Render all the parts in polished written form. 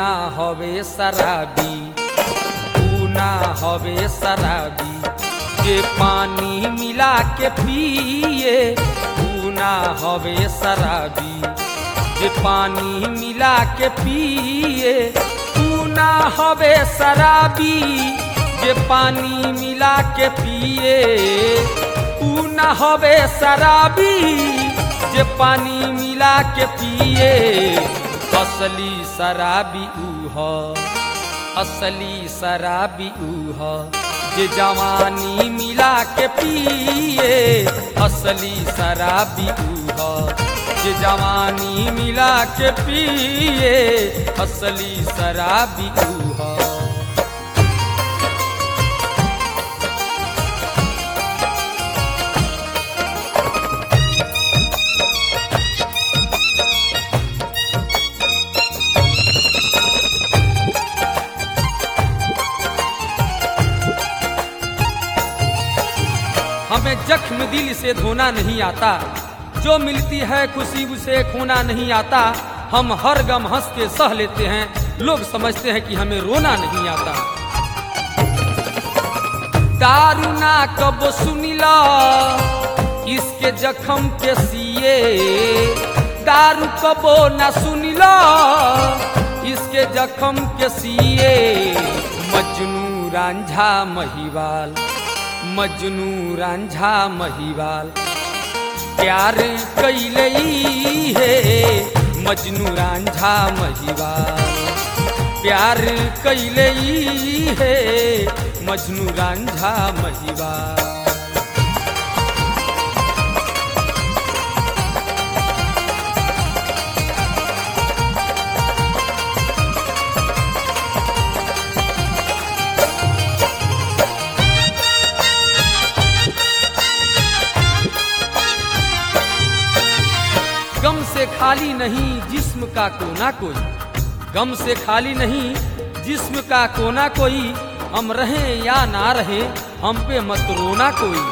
हवे शराबी, ऊ ना हवे शराबी, जे पानी मिला के पिए ऊ ना हवे शराबी, जे पानी मिला के पिए ऊ ना हवे शराबी, जे पानी मिला के पिए ऊ ना हवे शराबी, जे पानी मिला के पिए असली शराबी ऊ ह, असली शराबी ऊ ह, जे जवानी मिला के पिए असली शराबी ऊ ह, जे जवानी मिला के पिए असली शराबी ऊ ह। हमें जख्म दिल से धोना नहीं आता, जो मिलती है खुशी उसे खोना नहीं आता, हम हर गम हंस के सह लेते हैं, लोग समझते हैं कि हमें रोना नहीं आता। दारू ना कब सुनिला इसके जख्म के सिए, दारू कबो ना सुनिला इसके जख्म के सिए, मजनू रांझा महिवाल, मजनू रांझा महिवाल प्यार कैलई है, मजनू रांझा महिवाल प्यार कैलई है, मजनू रांझा महिवाल। गम से खाली नहीं जिस्म का कोना कोई, गम से खाली नहीं जिस्म का कोना कोई, हम रहें या ना रहें हम पे मत रोना कोई।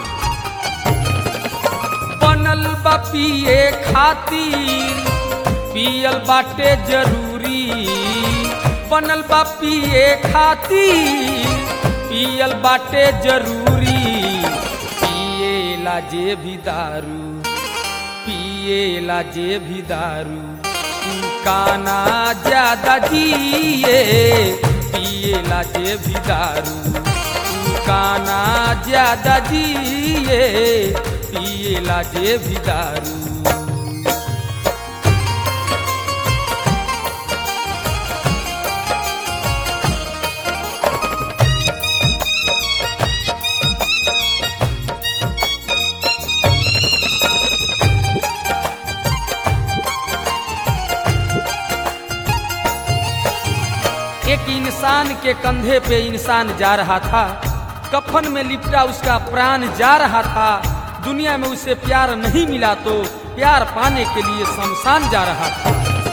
बनल बा पिए खातिर पियल बाटे जरूरी, बनल बा पिए खातिर पियल बाटे जरूरी, पिए लाजे भी दारू, पिए लाजे भी दारू, काना ज्यादा जिए, पिए लाजे भी दारू, काना ज्यादा जिए, पिए लाजे भी दारू। एक इंसान के कंधे पे इंसान जा रहा था, कफन में लिपटा उसका प्राण जा रहा था, दुनिया में उसे प्यार नहीं मिला तो प्यार पाने के लिए शमशान जा रहा था।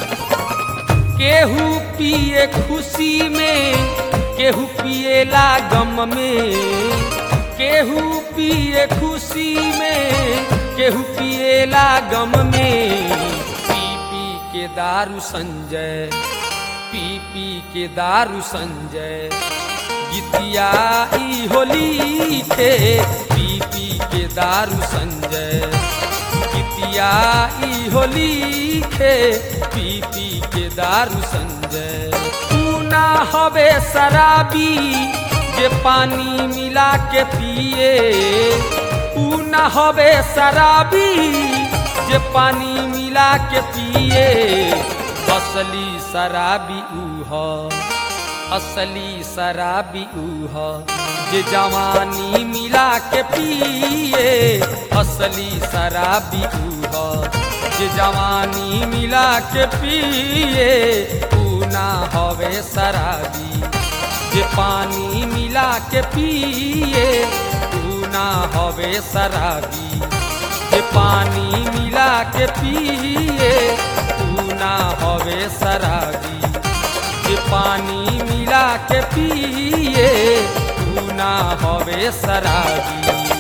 केहू पिए खुशी में, केहू पिएला गम में, केहू पिए खुशी में, केहू पिएला गम में, पी पी के दारू संजय, पी पी के दारू संजय, गीतिया ई होली थे, पी पी के दारू संजय, गीतिया ई होली थे, पी पी के दारू संजय। तू ना हवे शराबी जे पानी मिला के पिए, तू ना हवे शराबी जे पानी मिला के पिए, असली शराबी ऊ ह, असली शराबी ऊ ह, जे जवानी मिला के पिए असली शराबी ऊ ह, जे जवानी मिला के पिए ऊ ना हवे शराबी, जे पानी मिला के पिए ऊ ना हवे शराबी, जे पानी मिला के पिए ऊ ना हवे शराबी, जे पानी मिला के पिए ऊ ना हवे शराबी।